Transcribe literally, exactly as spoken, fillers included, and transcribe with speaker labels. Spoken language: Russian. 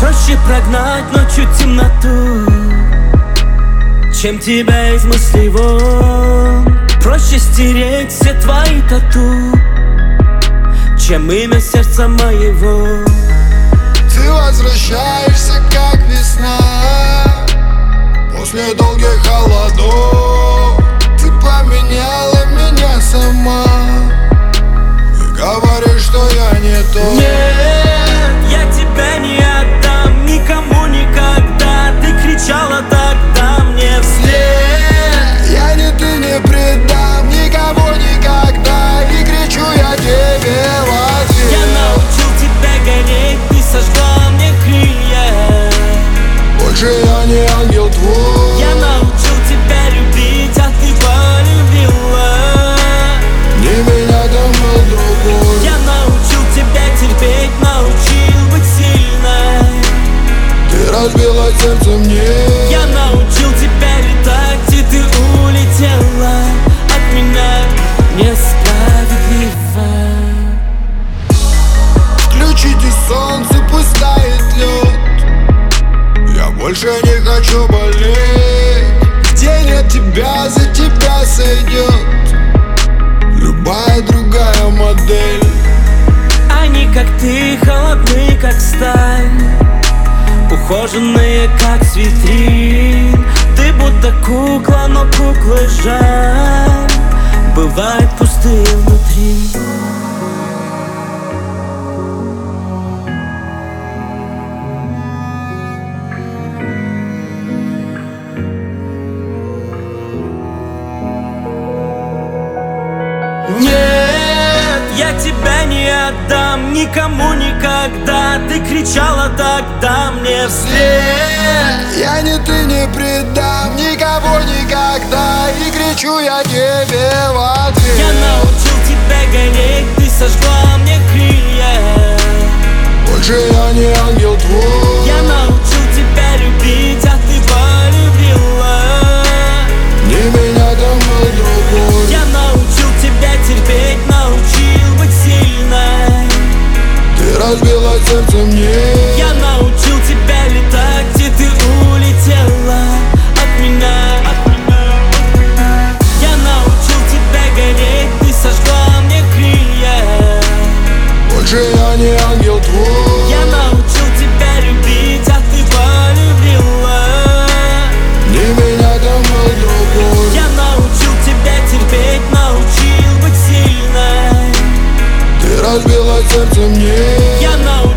Speaker 1: Проще прогнать ночью темноту, чем тебя из мыслей вон. Проще стереть все твои тату, чем имя сердца моего.
Speaker 2: Ты возвращаешься, как весна, после долгих холодов. Ты поменяла меня сама и говоришь, что я не тот.
Speaker 1: Нет, я тебя не отдам никому никогда. Ты кричала тогда мне вслед:
Speaker 2: я ни ты не предам никого никогда. И кричу я тебе в ответ.
Speaker 1: Я научил тебя гореть, ты сожгла мне крылья.
Speaker 2: Больше я не ангел твой.
Speaker 1: Я научил тебя любить, а ты полюбила
Speaker 2: не меня, там был другой.
Speaker 1: Я научил тебя терпеть, научил быть сильной.
Speaker 2: Ты разбила сердце мне.
Speaker 1: Я научил тебя летать, и ты улетела от меня несправедливо.
Speaker 2: Включите солнце, пусть тает лед. Я больше не хочу болеть. Где нет тебя, за тебя сойдет любая другая модель.
Speaker 1: Они, как ты, холодны, как сталь, ухоженные, как с витрин. Ты будто кукла, но куклы жаль, бывают пустые внутри. Нет, я тебя не отдам никому никогда. Ты кричала тогда мне вслед:
Speaker 2: я ни ты не предам никого никогда. И кричу я тебе в ответ.
Speaker 1: Я научил тебя гореть, ты сожгла мне крылья.
Speaker 2: Больше я не ангел твой.
Speaker 1: Я научил тебя любить, а ты полюбила
Speaker 2: не меня, там был другой.
Speaker 1: Я научил тебя терпеть, научил быть сильной.
Speaker 2: Ты разбила сердце мне.
Speaker 1: Я научил тебя летать, и ты улетела от меня. Я научил тебя гореть, ты сожгла мне крылья.
Speaker 2: Больше я не ангел твой.
Speaker 1: Я научил тебя любить, а ты полюбила
Speaker 2: не меня, там был другой.
Speaker 1: Я научил тебя терпеть, научил быть сильной.
Speaker 2: Ты разбила сердце мне.
Speaker 1: Я научил